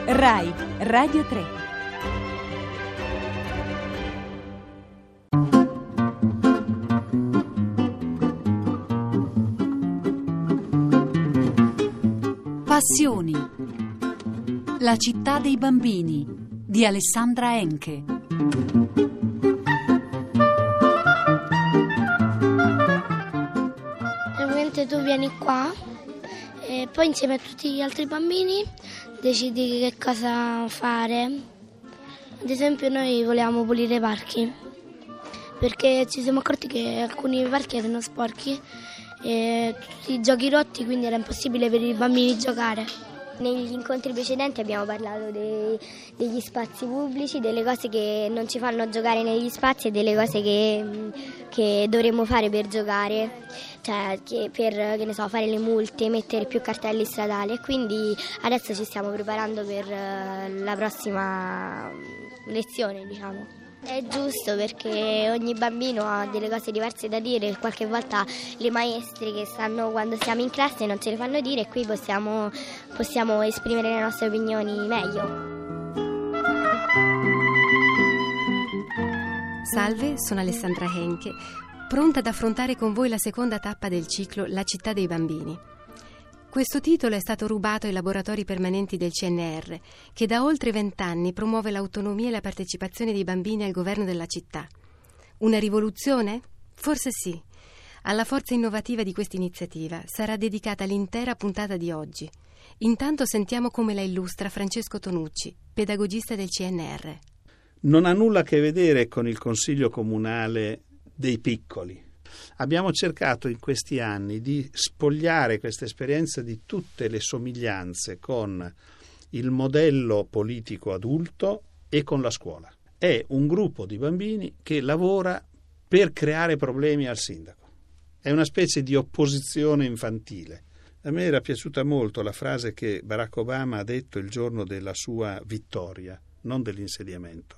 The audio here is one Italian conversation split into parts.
Rai Radio 3. Passioni. La città dei bambini di Alessandra Henke. Ovviamente tu vieni qua e poi insieme a tutti gli altri bambini decidi che cosa fare. Ad esempio noi volevamo pulire i parchi perché ci siamo accorti che alcuni parchi erano sporchi e tutti i giochi rotti, quindi era impossibile per i bambini giocare. Negli incontri precedenti abbiamo parlato degli spazi pubblici, delle cose che non ci fanno giocare negli spazi e delle cose che dovremmo fare per giocare, cioè che ne so, fare le multe, mettere più cartelli stradali, e quindi adesso ci stiamo preparando per la prossima lezione, diciamo. È giusto perché ogni bambino ha delle cose diverse da dire e qualche volta le maestre che stanno quando siamo in classe non ce le fanno dire, e qui possiamo esprimere le nostre opinioni meglio. Salve, sono Alessandra Henke, pronta ad affrontare con voi la seconda tappa del ciclo La città dei bambini. Questo titolo è stato rubato ai laboratori permanenti del CNR, che da oltre 20 anni promuove l'autonomia e la partecipazione dei bambini al governo della città. Una rivoluzione? Forse sì. Alla forza innovativa di questa iniziativa sarà dedicata l'intera puntata di oggi. Intanto sentiamo come la illustra Francesco Tonucci, pedagogista del CNR. Non ha nulla a che vedere con il Consiglio Comunale dei piccoli. Abbiamo cercato in questi anni di spogliare questa esperienza di tutte le somiglianze con il modello politico adulto e con la scuola. È un gruppo di bambini che lavora per creare problemi al sindaco. È una specie di opposizione infantile. A me era piaciuta molto la frase che Barack Obama ha detto il giorno della sua vittoria, non dell'insediamento.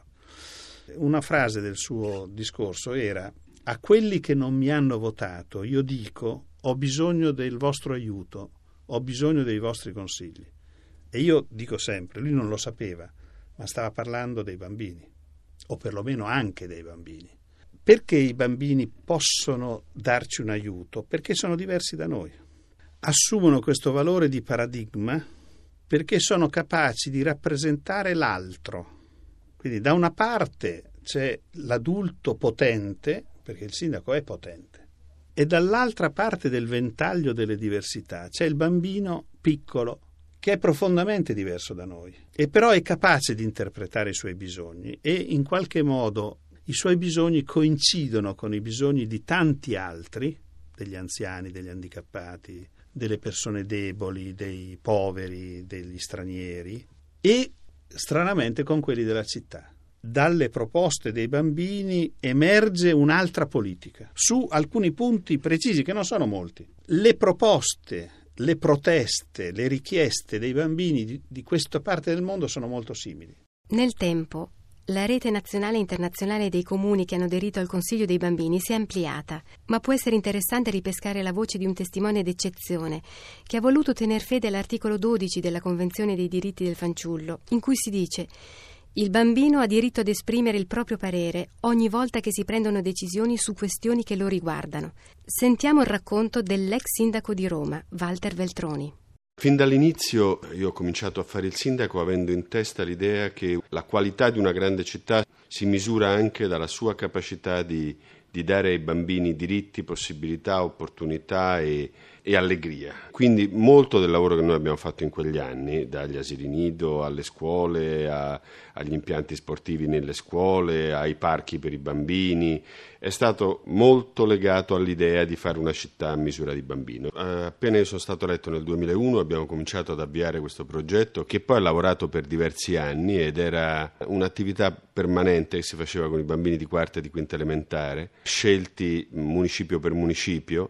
Una frase del suo discorso era: a quelli che non mi hanno votato io dico: ho bisogno del vostro aiuto, ho bisogno dei vostri consigli. E io dico sempre, lui non lo sapeva, ma stava parlando dei bambini, o perlomeno anche dei bambini. Perché i bambini possono darci un aiuto? Perché sono diversi da noi. Assumono questo valore di paradigma perché sono capaci di rappresentare l'altro. Quindi da una parte c'è l'adulto potente, perché il sindaco è potente, e dall'altra parte del ventaglio delle diversità c'è il bambino piccolo che è profondamente diverso da noi e però è capace di interpretare i suoi bisogni, e in qualche modo i suoi bisogni coincidono con i bisogni di tanti altri, degli anziani, degli handicappati, delle persone deboli, dei poveri, degli stranieri, e stranamente con quelli della città. Dalle proposte dei bambini emerge un'altra politica, su alcuni punti precisi, che non sono molti. Le proposte, le proteste, le richieste dei bambini di questa parte del mondo sono molto simili. Nel tempo, la rete nazionale e internazionale dei comuni che hanno aderito al Consiglio dei bambini si è ampliata, ma può essere interessante ripescare la voce di un testimone d'eccezione che ha voluto tener fede all'articolo 12 della Convenzione dei diritti del fanciullo, in cui si dice: il bambino ha diritto ad esprimere il proprio parere ogni volta che si prendono decisioni su questioni che lo riguardano. Sentiamo il racconto dell'ex sindaco di Roma, Walter Veltroni. Fin dall'inizio io ho cominciato a fare il sindaco avendo in testa l'idea che la qualità di una grande città si misura anche dalla sua capacità di dare ai bambini diritti, possibilità, opportunità e allegria. Quindi molto del lavoro che noi abbiamo fatto in quegli anni, dagli asili nido alle scuole, agli impianti sportivi nelle scuole, ai parchi per i bambini, è stato molto legato all'idea di fare una città a misura di bambino. Appena io sono stato eletto nel 2001 abbiamo cominciato ad avviare questo progetto, che poi ha lavorato per diversi anni ed era un'attività permanente che si faceva con i bambini di quarta e di quinta elementare, scelti municipio per municipio,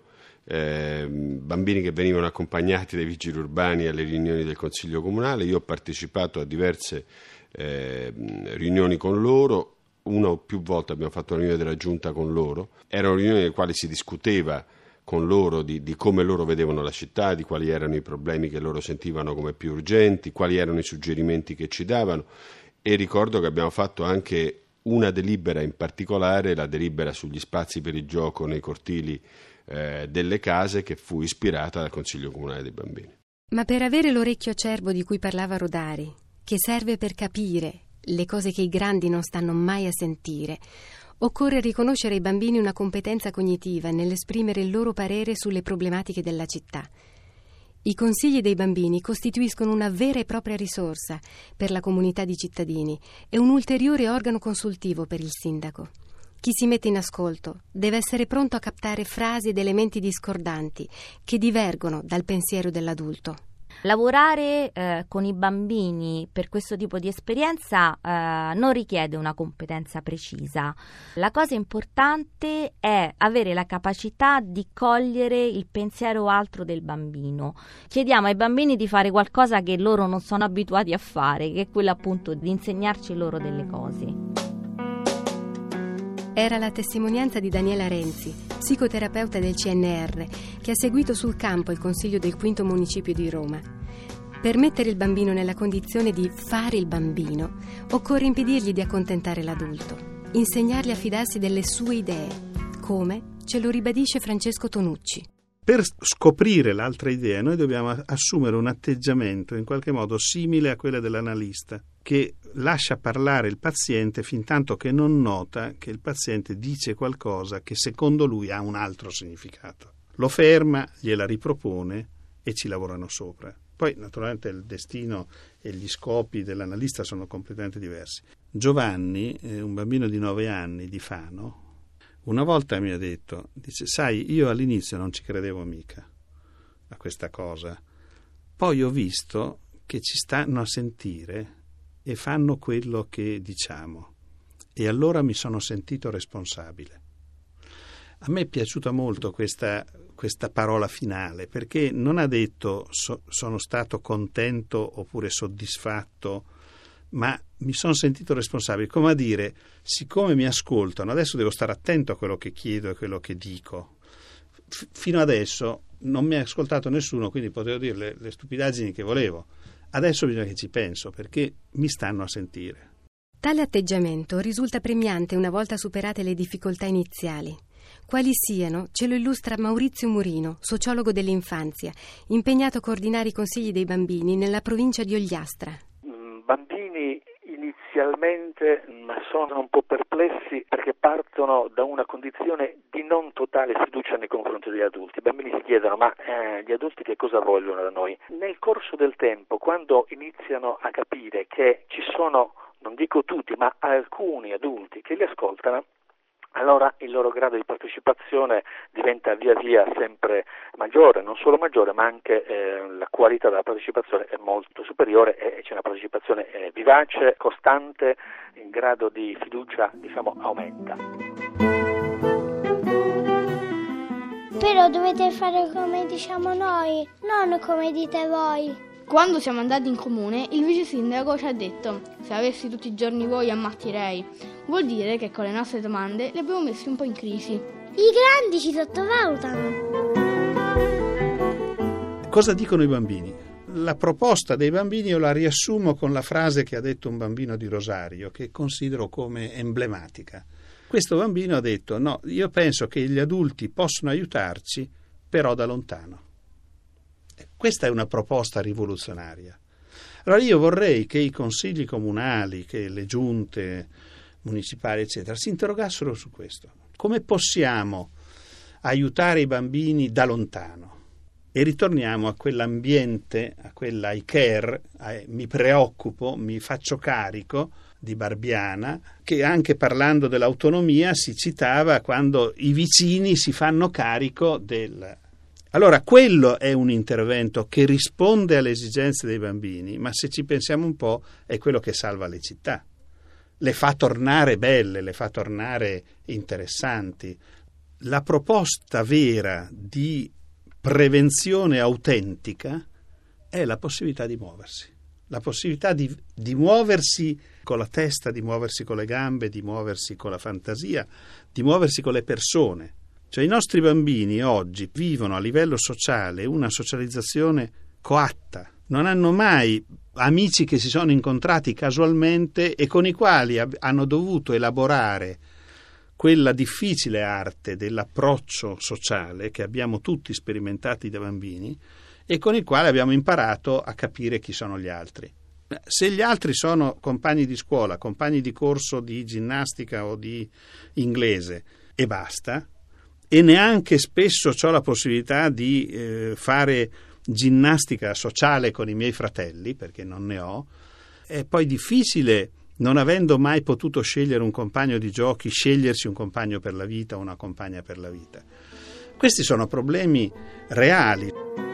bambini che venivano accompagnati dai vigili urbani alle riunioni del Consiglio Comunale. Io ho partecipato a diverse riunioni con loro, una o più volte abbiamo fatto una riunione della Giunta con loro. Erano riunioni nelle quali si discuteva con loro di come loro vedevano la città, di quali erano i problemi che loro sentivano come più urgenti, quali erano i suggerimenti che ci davano, e ricordo che abbiamo fatto anche una delibera in particolare, la delibera sugli spazi per il gioco nei cortili delle case, che fu ispirata dal Consiglio Comunale dei Bambini. Ma per avere l'orecchio acerbo di cui parlava Rodari, che serve per capire le cose che i grandi non stanno mai a sentire, occorre riconoscere ai bambini una competenza cognitiva nell'esprimere il loro parere sulle problematiche della città. I consigli dei bambini costituiscono una vera e propria risorsa per la comunità di cittadini e un ulteriore organo consultivo per il sindaco. Chi si mette in ascolto deve essere pronto a captare frasi ed elementi discordanti che divergono dal pensiero dell'adulto. Lavorare con i bambini per questo tipo di esperienza non richiede una competenza precisa. La cosa importante è avere la capacità di cogliere il pensiero altro del bambino. Chiediamo ai bambini di fare qualcosa che loro non sono abituati a fare, che è quello appunto di insegnarci loro delle cose. Era la testimonianza di Daniela Renzi, psicoterapeuta del CNR, che ha seguito sul campo il Consiglio del Quinto Municipio di Roma. Per mettere il bambino nella condizione di fare il bambino, occorre impedirgli di accontentare l'adulto, insegnargli a fidarsi delle sue idee, come ce lo ribadisce Francesco Tonucci. Per scoprire l'altra idea noi dobbiamo assumere un atteggiamento in qualche modo simile a quello dell'analista, che lascia parlare il paziente fintanto che non nota che il paziente dice qualcosa che secondo lui ha un altro significato. Lo ferma, gliela ripropone e ci lavorano sopra. Poi naturalmente il destino e gli scopi dell'analista sono completamente diversi. Giovanni, un bambino di 9 anni di Fano, una volta mi ha detto, dice, sai, io all'inizio non ci credevo mica a questa cosa, poi ho visto che ci stanno a sentire e fanno quello che diciamo, e allora mi sono sentito responsabile. A me è piaciuta molto questa parola finale, perché non ha detto sono stato contento oppure soddisfatto, ma mi sono sentito responsabile, come a dire, siccome mi ascoltano, adesso devo stare attento a quello che chiedo e quello che dico. Fino adesso non mi ha ascoltato nessuno, quindi potevo dire le stupidaggini che volevo. Adesso bisogna che ci penso, perché mi stanno a sentire. Tale atteggiamento risulta premiante una volta superate le difficoltà iniziali. Quali siano, ce lo illustra Maurizio Murino, sociologo dell'infanzia, impegnato a coordinare i consigli dei bambini nella provincia di Ogliastra. Bambini inizialmente sono un po' perplessi perché partono da una condizione di non totale fiducia nei confronti degli adulti. I bambini si chiedono ma gli adulti che cosa vogliono da noi? Nel corso del tempo, quando iniziano a capire che ci sono, non dico tutti, ma alcuni adulti che li ascoltano, allora il loro grado di partecipazione diventa via via sempre maggiore, non solo maggiore, ma anche la qualità della partecipazione è molto superiore e c'è una partecipazione vivace, costante, in grado di fiducia, aumenta. Però dovete fare come diciamo noi, non come dite voi. Quando siamo andati in comune, il vice sindaco ci ha detto: se avessi tutti i giorni voi ammattirei. Vuol dire che con le nostre domande li abbiamo messi un po' in crisi. I grandi ci sottovalutano. Cosa dicono i bambini? La proposta dei bambini io la riassumo con la frase che ha detto un bambino di Rosario, che considero come emblematica. Questo bambino ha detto: no, io penso che gli adulti possono aiutarci, però da lontano. Questa è una proposta rivoluzionaria. Allora io vorrei che i consigli comunali, che le giunte municipali, eccetera, si interrogassero su questo. Come possiamo aiutare i bambini da lontano? E ritorniamo a quell'ambiente, a quella I care, mi preoccupo, mi faccio carico, di Barbiana, che anche parlando dell'autonomia si citava quando i vicini si fanno carico del... Allora, quello è un intervento che risponde alle esigenze dei bambini, ma se ci pensiamo un po' è quello che salva le città. Le fa tornare belle, le fa tornare interessanti. La proposta vera di prevenzione autentica è la possibilità di muoversi. La possibilità di muoversi con la testa, di muoversi con le gambe, di muoversi con la fantasia, di muoversi con le persone. Cioè i nostri bambini oggi vivono a livello sociale una socializzazione coatta, non hanno mai amici che si sono incontrati casualmente e con i quali hanno dovuto elaborare quella difficile arte dell'approccio sociale che abbiamo tutti sperimentati da bambini e con il quale abbiamo imparato a capire chi sono gli altri. Se gli altri sono compagni di scuola, compagni di corso di ginnastica o di inglese e basta, e neanche spesso ho la possibilità di fare ginnastica sociale con i miei fratelli, perché non ne ho, è poi difficile, non avendo mai potuto scegliere un compagno di giochi, scegliersi un compagno per la vita o una compagna per la vita. Questi sono problemi reali.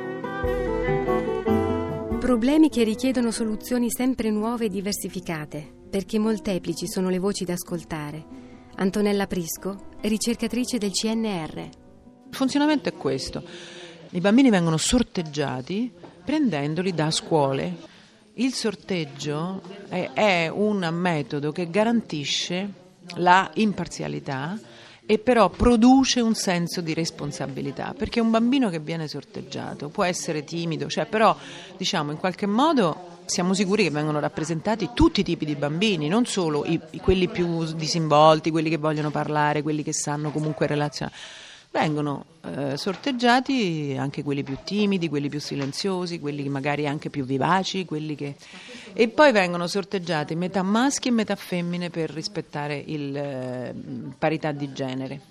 Problemi che richiedono soluzioni sempre nuove e diversificate, perché molteplici sono le voci da ascoltare. Antonella Prisco, ricercatrice del CNR. Il funzionamento è questo. I bambini vengono sorteggiati prendendoli da scuole. Il sorteggio è un metodo che garantisce la imparzialità e però produce un senso di responsabilità, perché un bambino che viene sorteggiato può essere timido, però diciamo in qualche modo siamo sicuri che vengono rappresentati tutti i tipi di bambini, non solo quelli più disinvolti, quelli che vogliono parlare, quelli che sanno comunque relazionare. Vengono sorteggiati anche quelli più timidi, quelli più silenziosi, quelli magari anche più vivaci, e poi vengono sorteggiati metà maschi e metà femmine per rispettare parità di genere.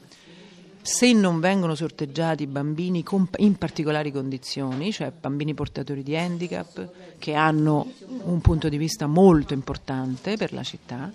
Se non vengono sorteggiati bambini in particolari condizioni, cioè bambini portatori di handicap, che hanno un punto di vista molto importante per la città,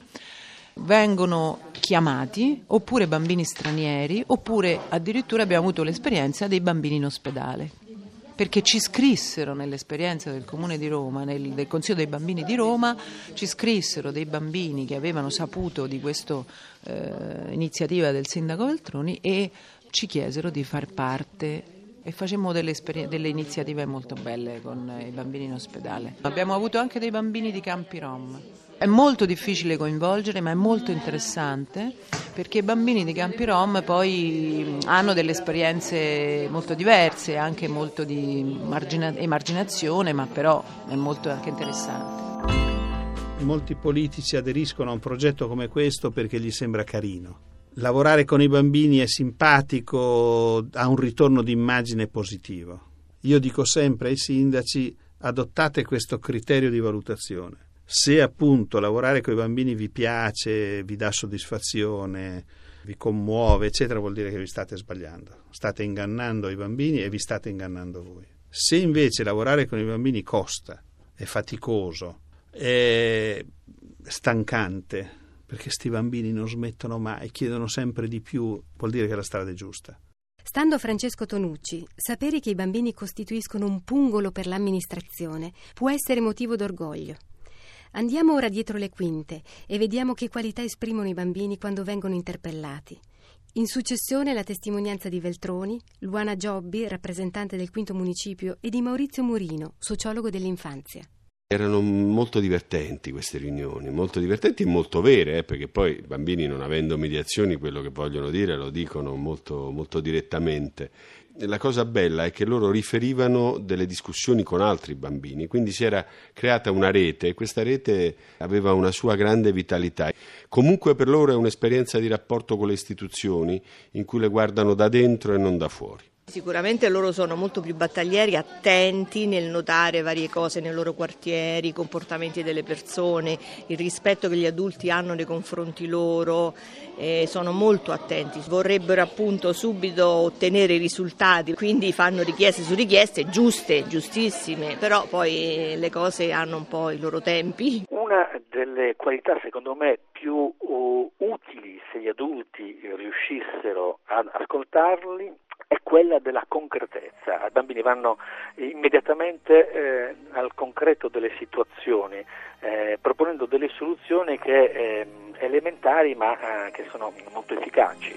vengono chiamati, oppure bambini stranieri, oppure addirittura abbiamo avuto l'esperienza dei bambini in ospedale, perché ci scrissero nell'esperienza del Comune di Roma, del Consiglio dei Bambini di Roma, ci scrissero dei bambini che avevano saputo di questa iniziativa del sindaco Veltroni e ci chiesero di far parte e facemmo delle iniziative molto belle con i bambini in ospedale. Abbiamo avuto anche dei bambini di campi rom. È molto difficile coinvolgere, ma è molto interessante, perché i bambini di campi rom poi hanno delle esperienze molto diverse, anche molto di emarginazione, ma però è molto anche interessante. Molti politici aderiscono a un progetto come questo perché gli sembra carino. Lavorare con i bambini è simpatico, ha un ritorno di immagine positivo. Io dico sempre ai sindaci: adottate questo criterio di valutazione. Se appunto lavorare con i bambini vi piace, vi dà soddisfazione, vi commuove, eccetera, vuol dire che vi state sbagliando. State ingannando i bambini e vi state ingannando voi. Se invece lavorare con i bambini costa, è faticoso, è stancante, perché sti bambini non smettono mai, chiedono sempre di più, vuol dire che la strada è giusta. Stando Francesco Tonucci, sapere che i bambini costituiscono un pungolo per l'amministrazione può essere motivo d'orgoglio. Andiamo ora dietro le quinte e vediamo che qualità esprimono i bambini quando vengono interpellati. In successione la testimonianza di Veltroni, Luana Giobbi, rappresentante del quinto municipio, e di Maurizio Murino, sociologo dell'infanzia. Erano molto divertenti queste riunioni, molto divertenti e molto vere, perché poi i bambini, non avendo mediazioni, quello che vogliono dire lo dicono molto, molto direttamente. La cosa bella è che loro riferivano delle discussioni con altri bambini, quindi si era creata una rete e questa rete aveva una sua grande vitalità. Comunque per loro è un'esperienza di rapporto con le istituzioni in cui le guardano da dentro e non da fuori. Sicuramente loro sono molto più battaglieri, attenti nel notare varie cose nei loro quartieri, i comportamenti delle persone, il rispetto che gli adulti hanno nei confronti loro, sono molto attenti, vorrebbero appunto subito ottenere i risultati, quindi fanno richieste su richieste giuste, giustissime, però poi le cose hanno un po' i loro tempi. Una delle qualità secondo me più utili se gli adulti riuscissero ad ascoltarli è quella della concretezza. I bambini vanno immediatamente al concreto delle situazioni, proponendo delle soluzioni che elementari ma che sono molto efficaci.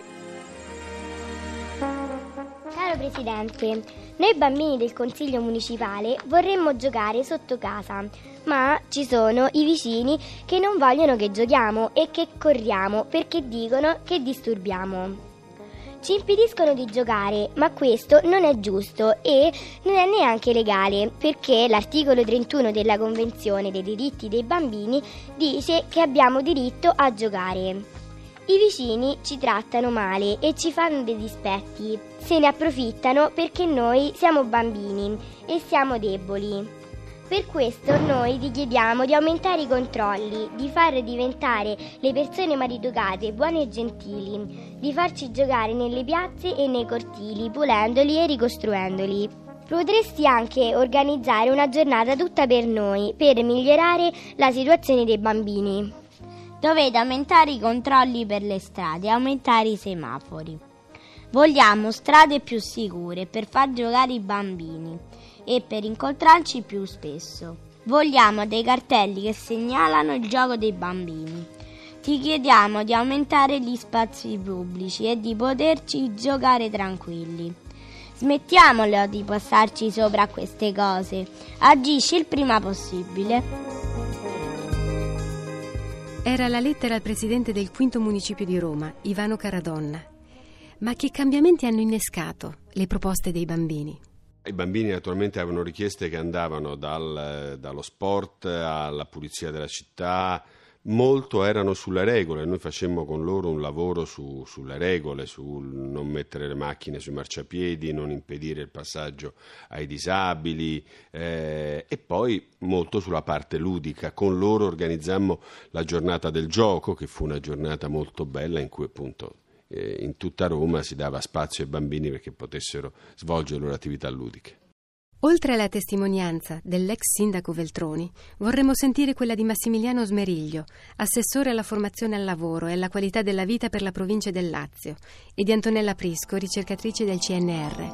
Caro Presidente, noi bambini del Consiglio Municipale vorremmo giocare sotto casa, ma ci sono i vicini che non vogliono che giochiamo e che corriamo perché dicono che disturbiamo. Ci impediscono di giocare, ma questo non è giusto e non è neanche legale, perché l'articolo 31 della Convenzione dei diritti dei bambini dice che abbiamo diritto a giocare. I vicini ci trattano male e ci fanno dei dispetti, se ne approfittano perché noi siamo bambini e siamo deboli. Per questo noi ti chiediamo di aumentare i controlli, di far diventare le persone maleducate buone e gentili, di farci giocare nelle piazze e nei cortili, pulendoli e ricostruendoli. Potresti anche organizzare una giornata tutta per noi, per migliorare la situazione dei bambini. Dovete aumentare i controlli per le strade, aumentare i semafori. Vogliamo strade più sicure per far giocare i bambini e per incontrarci più spesso. Vogliamo dei cartelli che segnalano il gioco dei bambini. Ti chiediamo di aumentare gli spazi pubblici e di poterci giocare tranquilli. Smettiamola di passarci sopra a queste cose. Agisci il prima possibile. Era la lettera al presidente del 5° municipio di Roma, Ivano Caradonna. Ma che cambiamenti hanno innescato le proposte dei bambini? I bambini naturalmente avevano richieste che andavano dallo sport alla pulizia della città. Molto erano sulle regole, noi facemmo con loro un lavoro sulle regole, sul non mettere le macchine sui marciapiedi, non impedire il passaggio ai disabili e poi molto sulla parte ludica. Con loro organizzammo la giornata del gioco, che fu una giornata molto bella in cui appunto in tutta Roma si dava spazio ai bambini perché potessero svolgere le loro attività ludiche. Oltre alla testimonianza dell'ex sindaco Veltroni, vorremmo sentire quella di Massimiliano Smeriglio, assessore alla formazione al lavoro e alla qualità della vita per la provincia del Lazio, e di Antonella Prisco, ricercatrice del CNR.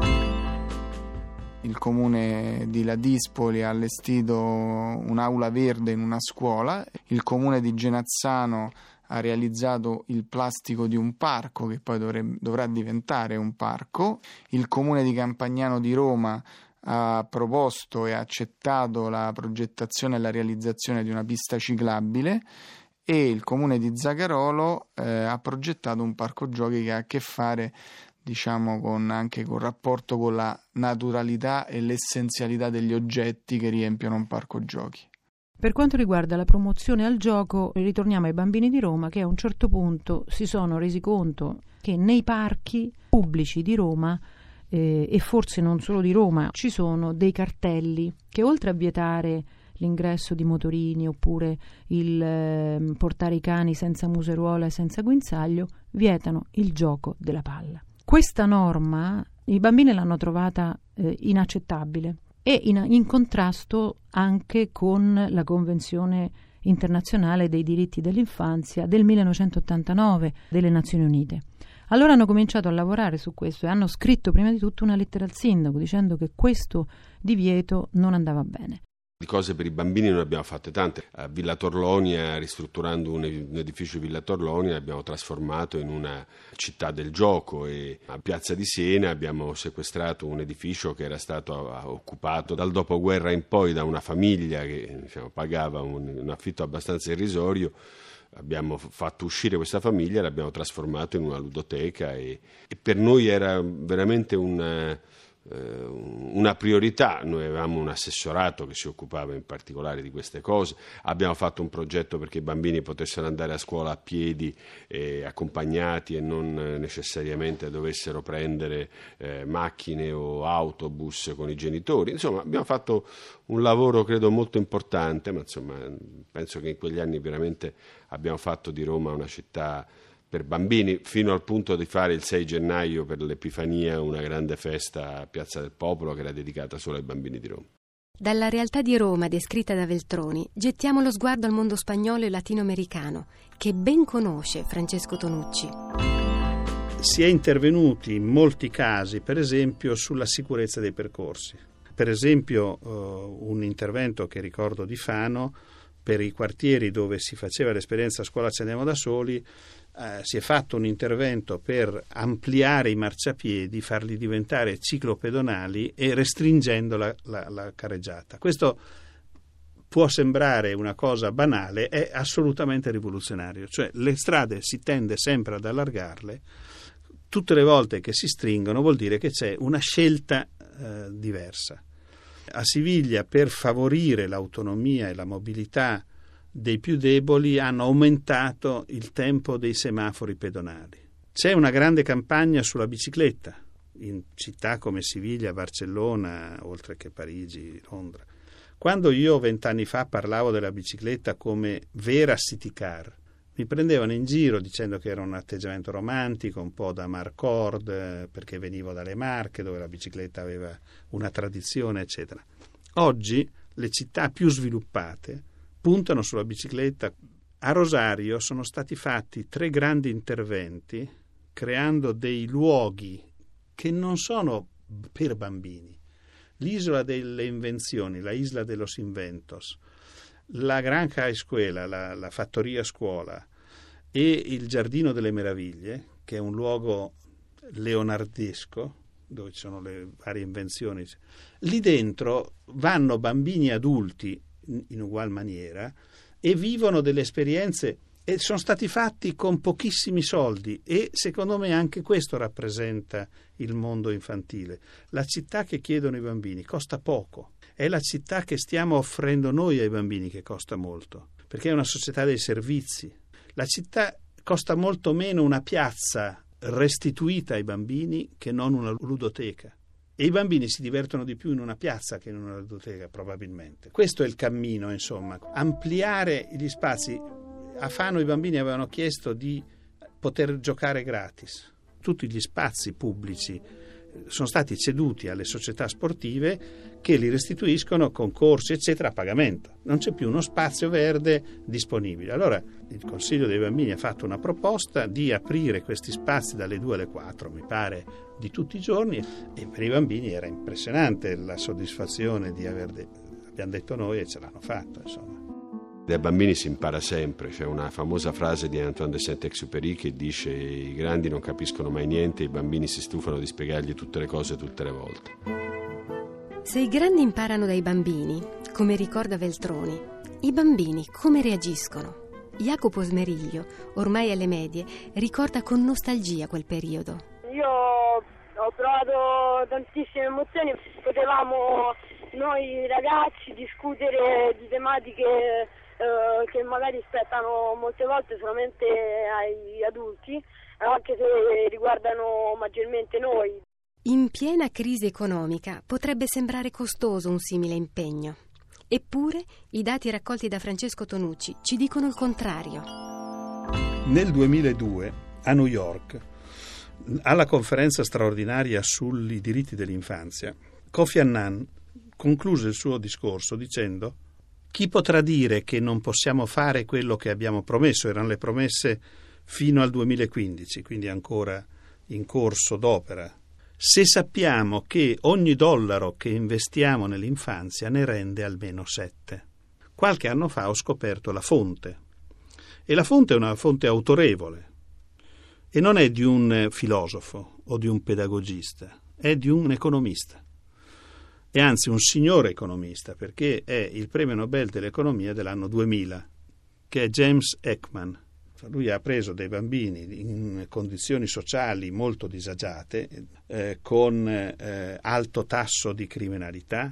Il comune di Ladispoli ha allestito un'aula verde in una scuola, il comune di Genazzano ha realizzato il plastico di un parco che poi dovrà diventare un parco, il comune di Campagnano di Roma ha proposto e accettato la progettazione e la realizzazione di una pista ciclabile e il comune di Zagarolo ha progettato un parco giochi che ha a che fare anche col rapporto con la naturalità e l'essenzialità degli oggetti che riempiono un parco giochi. Per quanto riguarda la promozione al gioco, ritorniamo ai bambini di Roma che a un certo punto si sono resi conto che nei parchi pubblici di Roma e forse non solo di Roma ci sono dei cartelli che oltre a vietare l'ingresso di motorini oppure il portare i cani senza museruola e senza guinzaglio, vietano il gioco della palla. Questa norma i bambini l'hanno trovata inaccettabile e in contrasto anche con la Convenzione internazionale dei diritti dell'infanzia del 1989 delle Nazioni Unite. Allora hanno cominciato a lavorare su questo e hanno scritto prima di tutto una lettera al sindaco dicendo che questo divieto non andava bene. Di cose per i bambini ne abbiamo fatte tante. A Villa Torlonia, ristrutturando un edificio Villa Torlonia, l'abbiamo trasformato in una città del gioco, e a Piazza di Siena abbiamo sequestrato un edificio che era stato occupato dal dopoguerra in poi da una famiglia che pagava un affitto abbastanza irrisorio. Abbiamo fatto uscire questa famiglia e l'abbiamo trasformato in una ludoteca e per noi era veramente una priorità. Noi avevamo un assessorato che si occupava in particolare di queste cose, abbiamo fatto un progetto perché i bambini potessero andare a scuola a piedi accompagnati e non necessariamente dovessero prendere macchine o autobus con i genitori. Insomma, abbiamo fatto un lavoro credo molto importante, ma insomma penso che in quegli anni veramente abbiamo fatto di Roma una città per bambini, fino al punto di fare il 6 gennaio per l'Epifania una grande festa a Piazza del Popolo che era dedicata solo ai bambini di Roma. Dalla realtà di Roma descritta da Veltroni gettiamo lo sguardo al mondo spagnolo e latinoamericano che ben conosce Francesco Tonucci. Si è intervenuti in molti casi, per esempio, sulla sicurezza dei percorsi. Per esempio un intervento che ricordo di Fano, per i quartieri dove si faceva l'esperienza Scuola Ci Andiamo da Soli, si è fatto un intervento per ampliare i marciapiedi, farli diventare ciclopedonali e restringendo la carreggiata. Questo può sembrare una cosa banale, è assolutamente rivoluzionario. Cioè le strade si tende sempre ad allargarle tutte le volte che si stringono vuol dire che c'è una scelta diversa. A Siviglia, per favorire l'autonomia e la mobilità dei più deboli, hanno aumentato il tempo dei semafori pedonali. C'è una grande campagna sulla bicicletta in città come Siviglia, Barcellona, oltre che Parigi, Londra. Quando io 20 anni fa parlavo della bicicletta come vera city car, mi prendevano in giro dicendo che era un atteggiamento romantico, un po' da Marcord, perché venivo dalle Marche, dove la bicicletta aveva una tradizione, eccetera. Oggi le città più sviluppate puntano sulla bicicletta. A Rosario sono stati fatti 3 grandi interventi creando dei luoghi che non sono per bambini. L'isola delle invenzioni, la Isla de los Inventos, la Granja Escuela, la fattoria scuola e il Giardino delle Meraviglie, che è un luogo leonardesco dove ci sono le varie invenzioni. Lì dentro vanno bambini e adulti in ugual maniera e vivono delle esperienze, e sono stati fatti con pochissimi soldi, e secondo me anche questo rappresenta il mondo infantile. La città che chiedono i bambini costa poco, è la città che stiamo offrendo noi ai bambini che costa molto, perché è una società dei servizi. La città costa molto meno una piazza restituita ai bambini che non una ludoteca, e i bambini si divertono di più in una piazza che in una ludoteca, probabilmente. Questo è il cammino, insomma, ampliare gli spazi. A Fano i bambini avevano chiesto di poter giocare gratis. Tutti gli spazi pubblici sono stati ceduti alle società sportive che li restituiscono con corsi eccetera a pagamento. Non c'è più uno spazio verde disponibile. Allora il Consiglio dei Bambini ha fatto una proposta di aprire questi spazi dalle 2 alle 4, mi pare, di tutti i giorni, e per i bambini era impressionante la soddisfazione di abbiamo detto noi e ce l'hanno fatto, insomma. Dai bambini si impara sempre. C'è una famosa frase di Antoine de Saint-Exupéry che dice: i grandi non capiscono mai niente, i bambini si stufano di spiegargli tutte le cose tutte le volte. Se i grandi imparano dai bambini, come ricorda Veltroni, i bambini come reagiscono? Jacopo Smeriglio, ormai alle medie, ricorda con nostalgia quel periodo. Io ho provato tantissime emozioni, potevamo noi ragazzi discutere di tematiche che magari spettano molte volte solamente ai adulti, anche se riguardano maggiormente noi. In piena crisi economica potrebbe sembrare costoso un simile impegno. Eppure i dati raccolti da Francesco Tonucci ci dicono il contrario. Nel 2002 a New York, alla conferenza straordinaria sui diritti dell'infanzia, Kofi Annan concluse il suo discorso dicendo: chi potrà dire che non possiamo fare quello che abbiamo promesso? Erano le promesse fino al 2015, quindi ancora in corso d'opera. Se sappiamo che ogni dollaro che investiamo nell'infanzia ne rende almeno 7. Qualche anno fa ho scoperto la fonte, e la fonte è una fonte autorevole, e non è di un filosofo o di un pedagogista, è di un economista. E anzi un signore economista, perché è il premio Nobel dell'economia dell'anno 2000, che è James Heckman. Lui ha preso dei bambini in condizioni sociali molto disagiate, con alto tasso di criminalità,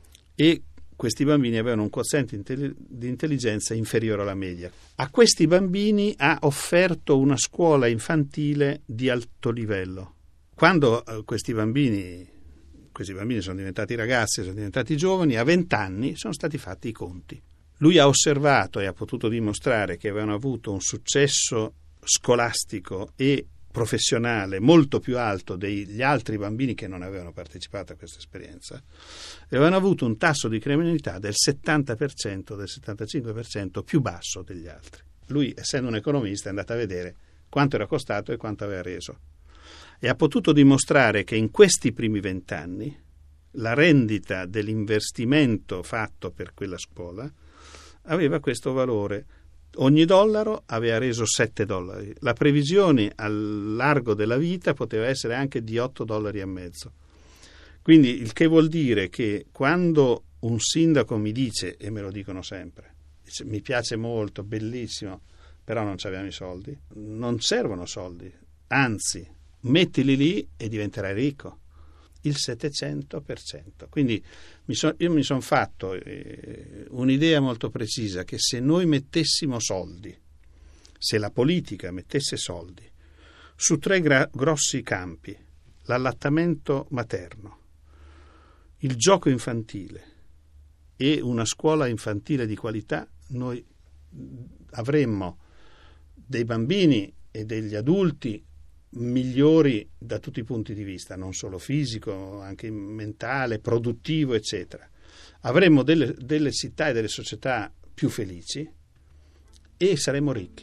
e questi bambini avevano un quoziente di intelligenza inferiore alla media. A questi bambini ha offerto una scuola infantile di alto livello. Quando questi bambini sono diventati ragazzi, sono diventati giovani, a 20 anni sono stati fatti i conti. Lui ha osservato e ha potuto dimostrare che avevano avuto un successo scolastico e professionale molto più alto degli altri bambini che non avevano partecipato a questa esperienza, e avevano avuto un tasso di criminalità del 70%, del 75% più basso degli altri. Lui, essendo un economista, è andato a vedere quanto era costato e quanto aveva reso, e ha potuto dimostrare che in questi primi 20 anni la rendita dell'investimento fatto per quella scuola aveva questo valore. Ogni dollaro aveva reso $7. La previsione al largo della vita poteva essere anche di $8,50. Quindi il che vuol dire che quando un sindaco mi dice, e me lo dicono sempre, dice, mi piace molto, bellissimo, però non abbiamo i soldi, non servono soldi, anzi mettili lì e diventerai ricco. Il 700%. Quindi io mi sono fatto un'idea molto precisa, che se noi mettessimo soldi, se la politica mettesse soldi su 3 grossi campi: l'allattamento materno, il gioco infantile e una scuola infantile di qualità, noi avremmo dei bambini e degli adulti migliori da tutti i punti di vista, non solo fisico, anche mentale, produttivo, eccetera. Avremmo delle città e delle società più felici e saremmo ricchi.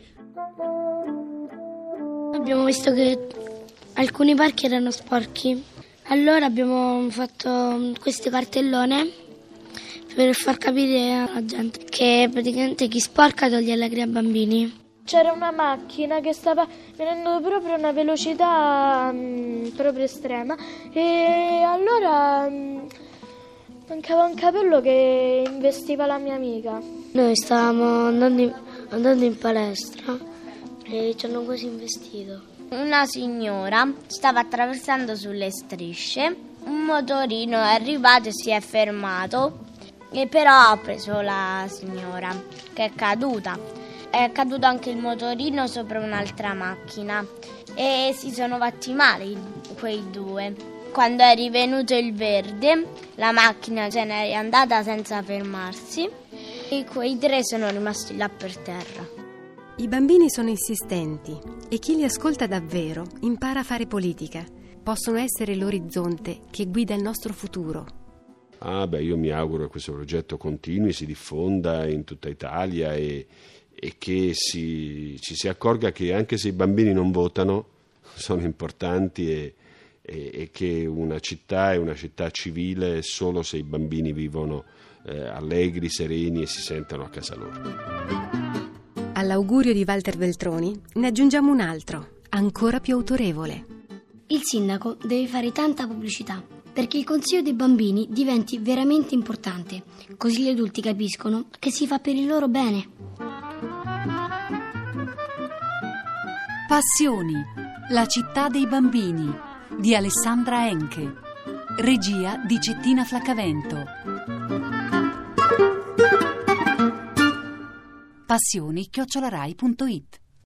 Abbiamo visto che alcuni parchi erano sporchi, allora abbiamo fatto questo cartellone per far capire alla gente che praticamente chi sporca toglie allegria ai bambini. C'era una macchina che stava venendo proprio a una velocità proprio estrema, e allora mancava un capello che investiva la mia amica. Noi stavamo andando in palestra e ci hanno quasi investito. Una signora stava attraversando sulle strisce, un motorino è arrivato e si è fermato, e però ha preso la signora, che è caduta. È caduto anche il motorino sopra un'altra macchina e si sono fatti male quei 2. Quando è rivenuto il verde, la macchina se n'è andata senza fermarsi e quei 3 sono rimasti là per terra. I bambini sono insistenti e chi li ascolta davvero impara a fare politica. Possono essere l'orizzonte che guida il nostro futuro. Io mi auguro che questo progetto continui, si diffonda in tutta Italia e che ci si accorga che anche se i bambini non votano sono importanti e che una città è una città civile solo se i bambini vivono allegri, sereni e si sentono a casa loro. All'augurio di Walter Veltroni ne aggiungiamo un altro, ancora più autorevole. Il sindaco deve fare tanta pubblicità perché il consiglio dei bambini diventi veramente importante, così gli adulti capiscono che si fa per il loro bene. Passioni, la città dei bambini di Alessandra Enche, regia di Cettina Flaccavento. passioni@rai.it